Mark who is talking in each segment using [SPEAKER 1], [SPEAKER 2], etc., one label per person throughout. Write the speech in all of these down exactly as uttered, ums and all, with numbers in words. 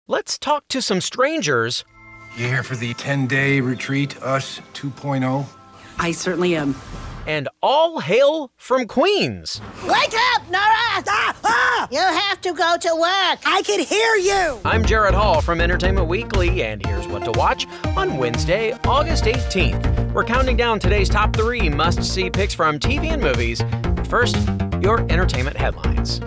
[SPEAKER 1] let's talk to some strangers.
[SPEAKER 2] You here for the ten-day retreat, Us two point oh?
[SPEAKER 3] I certainly am.
[SPEAKER 1] And all hail from Queens.
[SPEAKER 4] Wake up, Nora! Ah, ah! You have to go to work.
[SPEAKER 3] I can hear you.
[SPEAKER 1] I'm Jared Hall from Entertainment Weekly, and here's what to watch on Wednesday, August eighteenth. We're counting down today's top three must-see picks from T V and movies. But first, your entertainment headlines.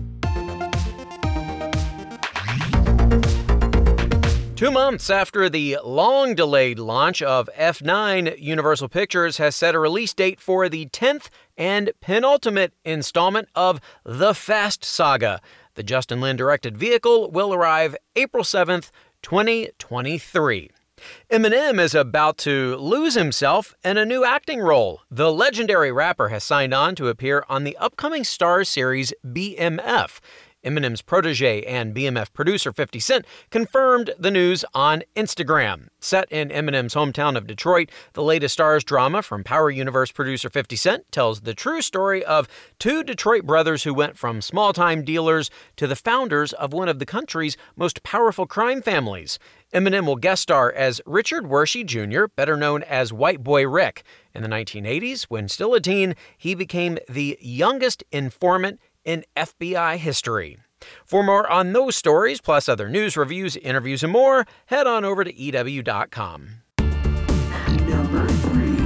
[SPEAKER 1] Two months after the long-delayed launch of F nine, Universal Pictures has set a release date for the tenth and penultimate installment of The Fast Saga. The Justin Lin-directed vehicle will arrive April seventh, twenty twenty-three. Eminem is about to lose himself in a new acting role. The legendary rapper has signed on to appear on the upcoming Starz series B M F. Eminem's protege and B M F producer fifty Cent confirmed the news on Instagram. Set in Eminem's hometown of Detroit, the latest Starz drama from Power Universe producer fifty Cent tells the true story of two Detroit brothers who went from small-time dealers to the founders of one of the country's most powerful crime families. Eminem will guest star as Richard Wershey Junior, better known as White Boy Rick. In the nineteen eighties, when still a teen, he became the youngest informant in F B I history. For more on those stories, plus other news, reviews, interviews, and more, head on over to E W dot com.
[SPEAKER 3] Number three.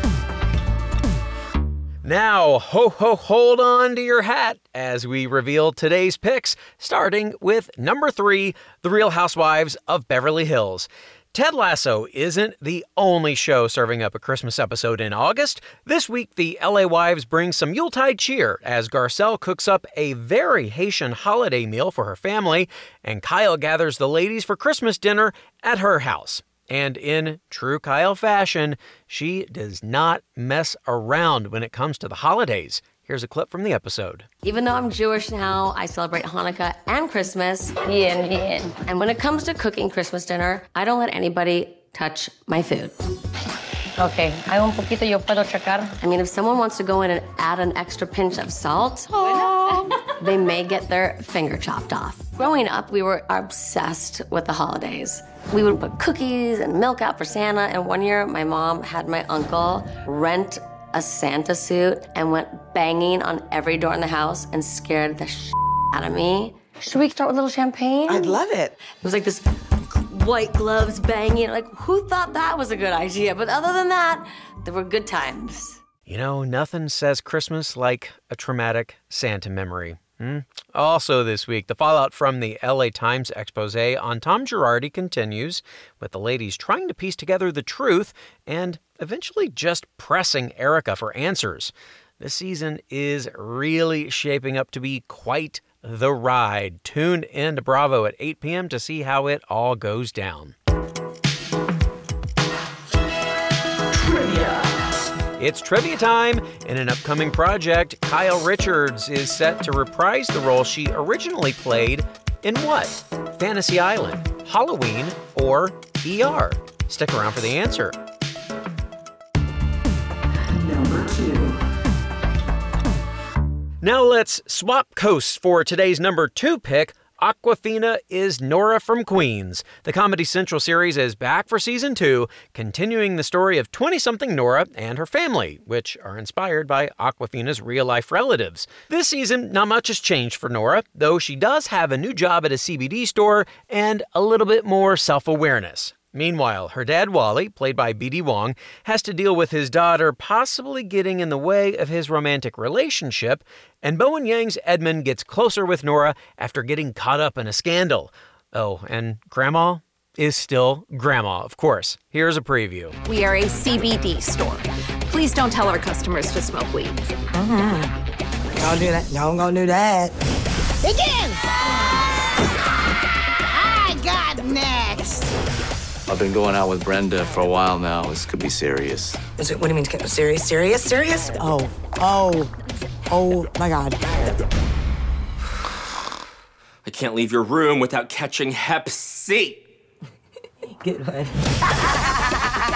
[SPEAKER 1] Now, ho ho, hold on to your hat as we reveal today's picks, starting with number three, The Real Housewives of Beverly Hills. Ted Lasso isn't the only show serving up a Christmas episode in August. This week, the L A wives bring some Yuletide cheer as Garcelle cooks up a very Haitian holiday meal for her family, and Kyle gathers the ladies for Christmas dinner at her house. And in true Kyle fashion, she does not mess around when it comes to the holidays. Here's a clip from the episode.
[SPEAKER 5] Even though I'm Jewish now, I celebrate Hanukkah and Christmas.
[SPEAKER 6] Bien, bien.
[SPEAKER 5] And when it comes to cooking Christmas dinner, I don't let anybody touch my food.
[SPEAKER 6] Okay, hay un poquito, yo puedo checar.
[SPEAKER 5] I mean, if someone wants to go in and add an extra pinch of salt, they may get their finger chopped off. Growing up, we were obsessed with the holidays. We would put cookies and milk out for Santa, and one year my mom had my uncle rent a Santa suit and went banging on every door in the house and scared the shit out of me. Should we start with a little champagne?
[SPEAKER 3] I'd love it.
[SPEAKER 5] It was like this white gloves banging. Like, who thought that was a good idea? But other than that, there were good times.
[SPEAKER 1] You know, nothing says Christmas like a traumatic Santa memory. Hmm? Also this week, the fallout from the L A Times expose on Tom Girardi continues, with the ladies trying to piece together the truth and eventually just pressing Erica for answers. This season is really shaping up to be quite the ride. Tune in to Bravo at eight p.m. to see how it all goes down.
[SPEAKER 3] Trivia.
[SPEAKER 1] It's trivia time. In an upcoming project, Kyle Richards is set to reprise the role she originally played in what? Fantasy Island, Halloween, or E R? Stick around for the answer.
[SPEAKER 3] Number two.
[SPEAKER 1] Now let's swap coasts for today's number two pick. Awkwafina is Nora from Queens. The Comedy Central series is back for season two, continuing the story of twenty-something Nora and her family, which are inspired by Awkwafina's real-life relatives. This season, not much has changed for Nora, though she does have a new job at a C B D store and a little bit more self-awareness. Meanwhile, her dad, Wally, played by B D Wong, has to deal with his daughter possibly getting in the way of his romantic relationship, and Bowen Yang's Edmund gets closer with Nora after getting caught up in a scandal. Oh, and Grandma is still Grandma, of course. Here's a preview.
[SPEAKER 7] We are a C B D store. Please don't tell our customers to smoke weed.
[SPEAKER 3] Mm-hmm. Y'all do that. Y'all gonna do that.
[SPEAKER 4] Begin! I got next.
[SPEAKER 8] I've been going out with Brenda for a while now. This could be serious.
[SPEAKER 3] Is it, what do you mean, serious, serious, serious? Oh, oh, oh my God.
[SPEAKER 9] I can't leave your room without catching Hep C.
[SPEAKER 3] Good one.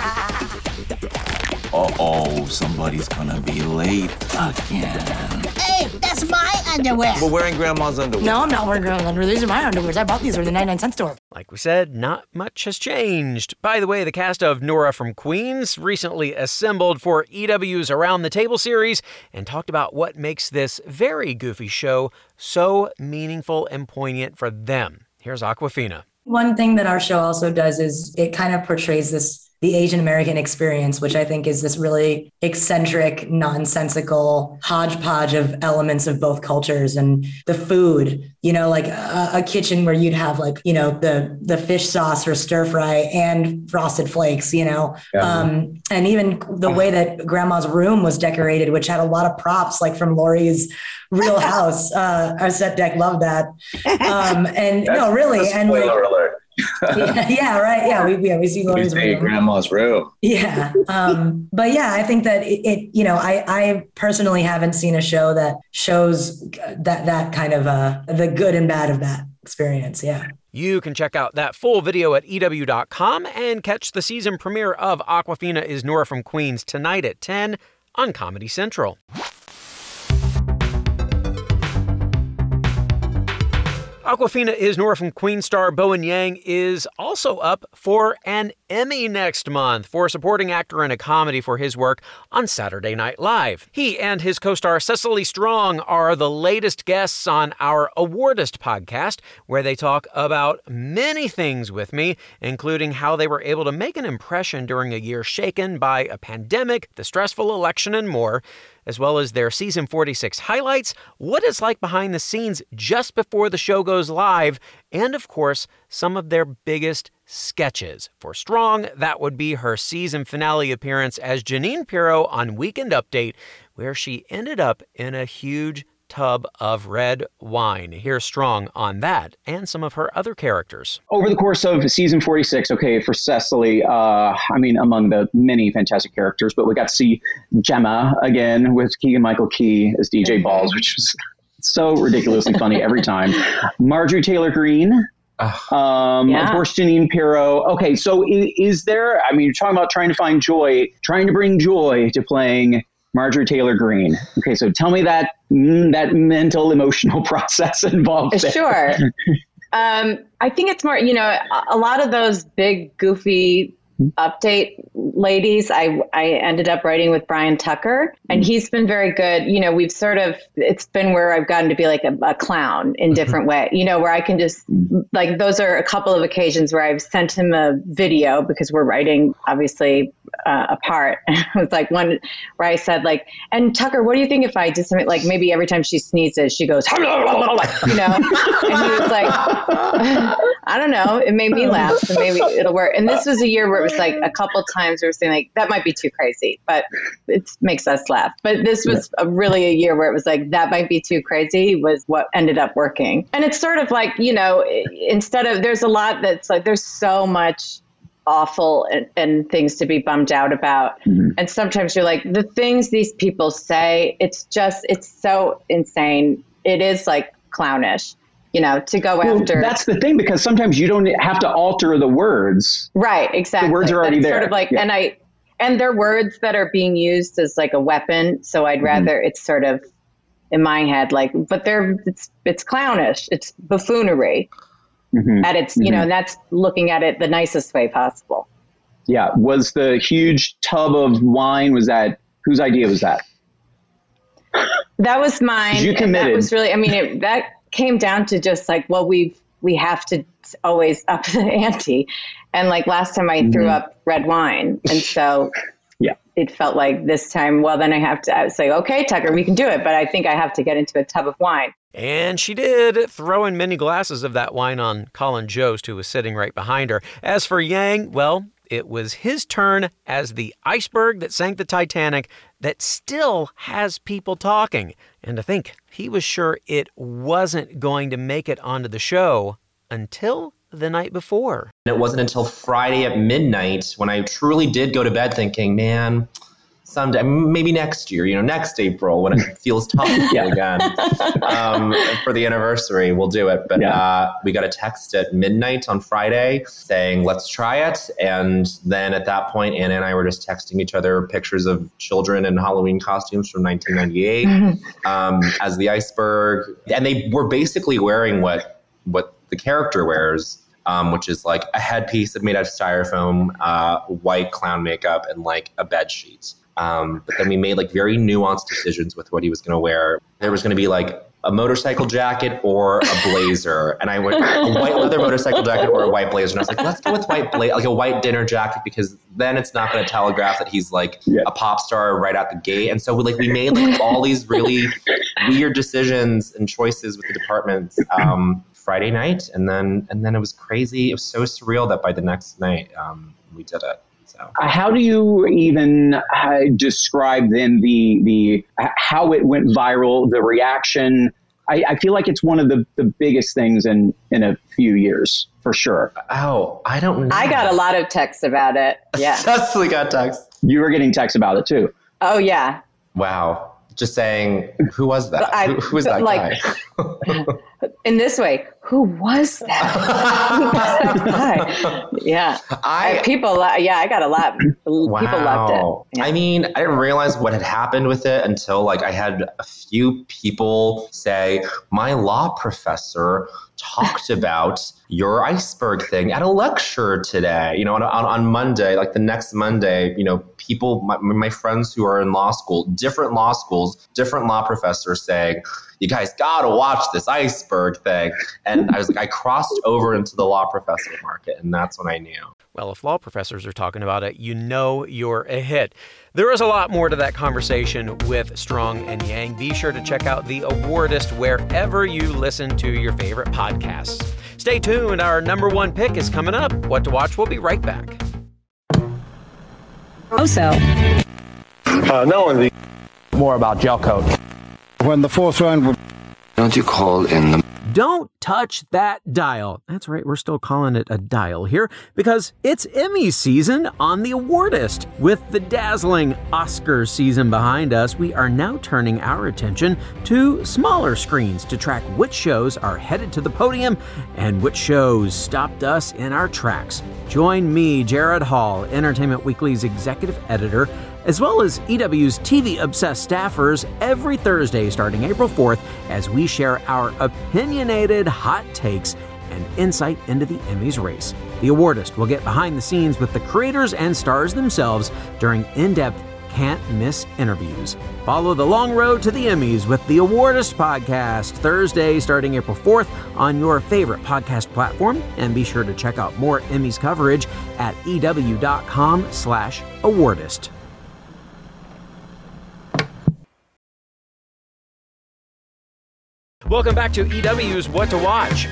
[SPEAKER 8] Uh-oh, somebody's gonna be late again.
[SPEAKER 4] Hey! Hey, that's my underwear.
[SPEAKER 10] We're wearing grandma's underwear.
[SPEAKER 3] No, I'm not wearing grandma's underwear. These are my underwears. I bought these from the ninety-nine cent store.
[SPEAKER 1] Like we said, not much has changed. By the way, the cast of Nora from Queens recently assembled for E W's Around the Table series and talked about what makes this very goofy show so meaningful and poignant for them. Here's Awkwafina.
[SPEAKER 11] One thing that our show also does is it kind of portrays this the Asian American experience, which I think is this really eccentric, nonsensical hodgepodge of elements of both cultures. And the food, you know, like a, a kitchen where you'd have like, you know, the the fish sauce or stir fry and frosted flakes, you know, yeah. um, and even the way that grandma's room was decorated, which had a lot of props like from Lori's Real House. Uh, our set deck loved that. Um, and no, really. And like,
[SPEAKER 12] alert.
[SPEAKER 11] yeah, yeah, right. Yeah, we yeah, we see Lori's room.
[SPEAKER 12] Grandma's room.
[SPEAKER 11] Yeah, um, but yeah, I think that it, it. You know, I I personally haven't seen a show that shows that that kind of uh the good and bad of that experience. Yeah.
[SPEAKER 1] You can check out that full video at E W dot com and catch the season premiere of Awkwafina is Nora from Queens tonight at ten on Comedy Central. Awkwafina is Nora from Queens star Bowen Yang is also up for an Emmy next month for supporting actor in a comedy for his work on Saturday Night Live. He and his co-star Cecily Strong are the latest guests on our Awardist podcast, where they talk about many things with me, including how they were able to make an impression during a year shaken by a pandemic, the stressful election, and more, as well as their season forty-six highlights, what it's like behind the scenes just before the show goes live, and of course, some of their biggest sketches. For Strong, that would be her season finale appearance as Jeanine Pirro on Weekend Update, where she ended up in a huge tub of red wine. Here's Strong on that and some of her other characters.
[SPEAKER 13] Over the course of season forty-six, okay, for Cecily, uh, I mean, among the many fantastic characters, but we got to see Gemma again with Keegan-Michael Key as D J Balls, which was so ridiculously funny every time. Marjorie Taylor Greene. Um, yeah. Of course, Jeanine Pirro. Okay, so is, is there, I mean, you're talking about trying to find joy, trying to bring joy to playing Marjorie Taylor Greene. Okay, so tell me that mm, that mental, emotional process involved there.
[SPEAKER 14] Sure. um, I think it's more, you know, a, a lot of those big, goofy update ladies, I, I ended up writing with Brian Tucker, and he's been very good. You know, we've sort of, it's been where I've gotten to be like a, a clown in different ways, you know, where I can just, like, those are a couple of occasions where I've sent him a video because we're writing, obviously, uh, apart. It was like one where I said, like, and Tucker, what do you think if I did something, like, maybe every time she sneezes, she goes, you know, and he was like, I don't know. It made me laugh, so maybe it'll work. And this was a year where it was like a couple times we were saying like, that might be too crazy, but it makes us laugh. But this was a, really a year where it was like, that might be too crazy was what ended up working. And it's sort of like, you know, instead of, there's a lot that's like, there's so much awful and, and things to be bummed out about. Mm-hmm. And sometimes you're like, the things these people say, it's just, it's so insane. It is like clownish. You know, to go well, after.
[SPEAKER 13] That's the thing, because sometimes you don't have to alter the words.
[SPEAKER 14] Right, exactly.
[SPEAKER 13] The words are already
[SPEAKER 14] That's
[SPEAKER 13] there.
[SPEAKER 14] Sort of like,
[SPEAKER 13] yeah.
[SPEAKER 14] and I, and they're words that are being used as like a weapon. So I'd rather mm-hmm. it's sort of in my head, like, but they're it's it's clownish. It's buffoonery mm-hmm. at its, you mm-hmm. know, and that's looking at it the nicest way possible.
[SPEAKER 13] Yeah. Was the huge tub of wine? Was that whose idea was that?
[SPEAKER 14] That was mine.
[SPEAKER 13] You committed.
[SPEAKER 14] That was really. I mean, it, that. came down to just like, well, we've, we have to always up the ante. And like last time I mm-hmm. threw up red wine. And so yeah, it felt like this time, well, then I have to, I was like, okay, Tucker, we can do it. But I think I have to get into a tub of wine.
[SPEAKER 1] And she did, throwing many glasses of that wine on Colin Jost, who was sitting right behind her. As for Yang, well, it was his turn as the iceberg that sank the Titanic that still has people talking. And to think he was sure it wasn't going to make it onto the show until the night before.
[SPEAKER 15] It wasn't until Friday at midnight when I truly did go to bed thinking, man,
[SPEAKER 10] someday, maybe next year, you know, next April when it feels topical yeah. again um, for the anniversary, we'll do it. But yeah. uh, we got a text at midnight on Friday saying, let's try it. And then at that point, Anna and I were just texting each other pictures of children in Halloween costumes from nineteen ninety-eight um, as the iceberg. And they were basically wearing what what the character wears. Um, which is like a headpiece made out of styrofoam, uh, white clown makeup, and like a bed sheet. Um, but then we made like very nuanced decisions with what he was going to wear. There was going to be like a motorcycle jacket or a blazer. And I went a white leather motorcycle jacket or a white blazer. And I was like, let's go with white bla- like a white dinner jacket, because then it's not going to telegraph that he's like yeah. a pop star right out the gate. And so we, like we made like all these really weird decisions and choices with the departments. Um, Friday night, and then and then it was crazy. It was so surreal that by the next night um, we did it. So
[SPEAKER 13] how do you even uh, describe then the the how it went viral, the reaction? I, I feel like it's one of the, the biggest things in in a few years for sure.
[SPEAKER 10] Oh, I don't know.
[SPEAKER 14] I got a lot of texts about it. Yeah,
[SPEAKER 10] Cecily got texts.
[SPEAKER 13] You were getting texts about it too.
[SPEAKER 14] Oh yeah.
[SPEAKER 10] Wow. Just saying, who was that?
[SPEAKER 14] I,
[SPEAKER 10] who, who was that
[SPEAKER 14] like,
[SPEAKER 10] guy?
[SPEAKER 14] In this way, who was that? Who was that guy? Yeah,
[SPEAKER 10] I,
[SPEAKER 14] people. Yeah, I got a lot.
[SPEAKER 10] Wow.
[SPEAKER 14] People loved it. Yeah.
[SPEAKER 10] I mean, I didn't realize what had happened with it until like I had a few people say, my law professor talked about your iceberg thing at a lecture today, you know, on, on, on Monday, like the next Monday, you know, people, my, my friends who are in law school, different law schools, different law professors saying, you guys got to watch this iceberg thing. And I was like, I crossed over into the law professor market, and that's when I knew.
[SPEAKER 1] Well, if law professors are talking about it, you know you're a hit. There is a lot more to that conversation with Strong and Yang. Be sure to check out The Awardist wherever you listen to your favorite podcasts. Stay tuned. Our number one pick is coming up. What to Watch. We'll be right back.
[SPEAKER 12] Also,
[SPEAKER 15] uh, no one more about gel coat. When the fourth round would...
[SPEAKER 16] Don't you call in the...
[SPEAKER 1] Don't touch that dial. That's right, we're still calling it a dial here because it's Emmy season on The Awardist. With the dazzling Oscar season behind us, we are now turning our attention to smaller screens to track which shows are headed to the podium and which shows stopped us in our tracks. Join me, Jared Hall, Entertainment Weekly's executive editor, as well as E W's T V-obsessed staffers every Thursday starting April fourth as we share our opinionated hot takes and insight into the Emmys race. The Awardist will get behind the scenes with the creators and stars themselves during in-depth, can't-miss interviews. Follow the long road to the Emmys with the Awardist podcast Thursday starting April fourth on your favorite podcast platform, and be sure to check out more Emmys coverage at ew.com slash awardist. Welcome back to E W's What to Watch.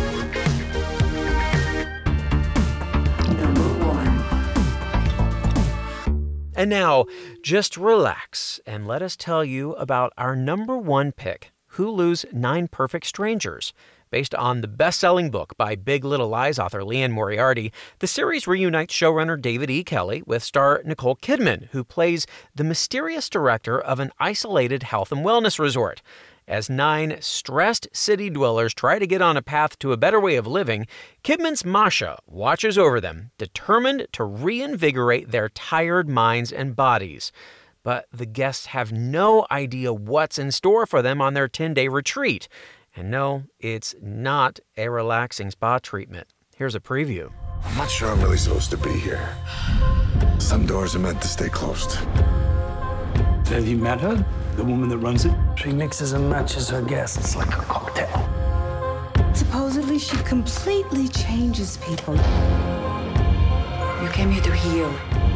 [SPEAKER 1] And now, just relax and let us tell you about our number one pick, Hulu's Nine Perfect Strangers. Based on the best-selling book by Big Little Lies author Liane Moriarty, the series reunites showrunner David E. Kelley with star Nicole Kidman, who plays the mysterious director of an isolated health and wellness resort. As nine stressed city dwellers try to get on a path to a better way of living, Kidman's Masha watches over them, determined to reinvigorate their tired minds and bodies. But the guests have no idea what's in store for them on their ten-day retreat. And no, it's not a relaxing spa treatment. Here's a preview.
[SPEAKER 17] I'm not sure I'm really supposed to be here. Some doors are meant to stay closed.
[SPEAKER 18] Have you met her? The woman that runs it?
[SPEAKER 19] She mixes and matches her guests like a cocktail.
[SPEAKER 20] Supposedly, she completely changes people.
[SPEAKER 21] You came here to heal.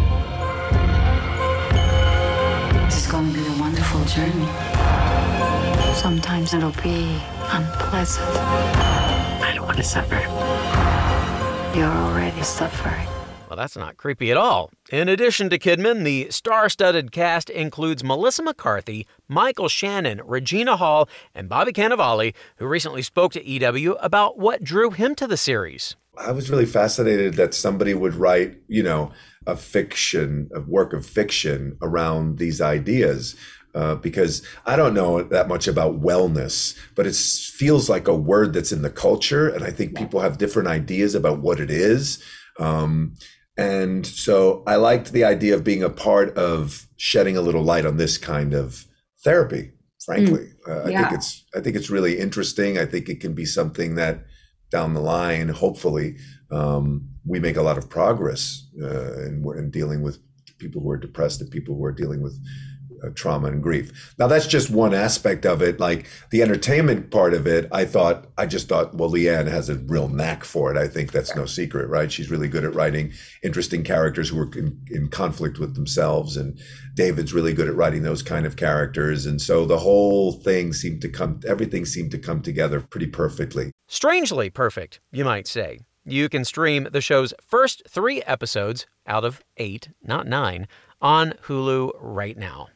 [SPEAKER 21] This is going to be a wonderful journey. Sometimes it'll be unpleasant. I don't want to suffer. You're already suffering.
[SPEAKER 1] Well, that's not creepy at all. In addition to Kidman, the star-studded cast includes Melissa McCarthy, Michael Shannon, Regina Hall, and Bobby Cannavale, who recently spoke to E W about what drew him to the series.
[SPEAKER 22] I was really fascinated that somebody would write, you know,
[SPEAKER 12] a fiction, a work of fiction around these ideas. Uh, because I don't know that much about wellness, but it feels like a word that's in the culture. And I think people have different ideas about what it is. Um, and so I liked the idea of being a part of shedding a little light on this kind of therapy, frankly. Mm, uh, I yeah. think it's, I think it's really interesting. I think it can be something that down the line, hopefully, um, we make a lot of progress uh, in, in dealing with people who are depressed and people who are dealing with Uh, trauma and grief. Now that's just one aspect of it. Like the entertainment part of it, I thought, I just thought, well, Leanne has a real knack for it. I think that's no secret, right? She's really good at writing interesting characters who are in, in conflict with themselves. And David's really good at writing those kind of characters. And so the whole thing seemed to come, everything seemed to come together pretty perfectly.
[SPEAKER 1] Strangely perfect, you might say. You can stream the show's first three episodes out of eight, not nine, on Hulu right now.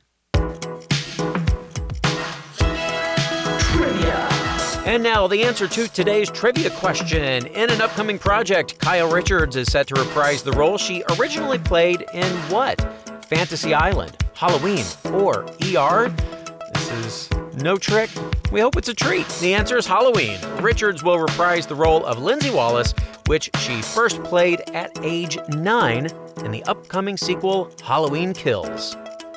[SPEAKER 1] And now the answer to today's trivia question. In an upcoming project, Kyle Richards is set to reprise the role she originally played in what? Fantasy Island, Halloween, or E R? This is no trick. We hope it's a treat. The answer is Halloween. Richards will reprise the role of Lindsay Wallace, which she first played at age nine in the upcoming sequel, Halloween Kills.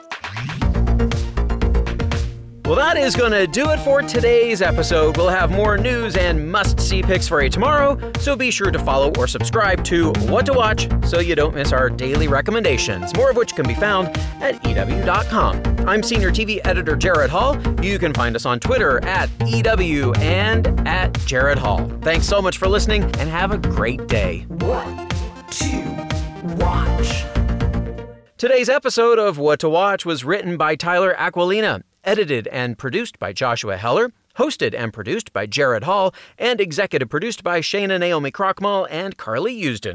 [SPEAKER 1] Well, that is going to do it for today's episode. We'll have more news and must-see picks for you tomorrow, so be sure to follow or subscribe to What to Watch so you don't miss our daily recommendations, more of which can be found at E W dot com. I'm Senior T V Editor Jared Hall. You can find us on Twitter at E W and at Jared Hall. Thanks so much for listening, and have a great day.
[SPEAKER 3] What to watch?
[SPEAKER 1] Today's episode of What to Watch was written by Tyler Aquilina, edited and produced by Joshua Heller, hosted and produced by Jared Hall, and executive produced by Shayna Naomi Krochmal and Carly Usden.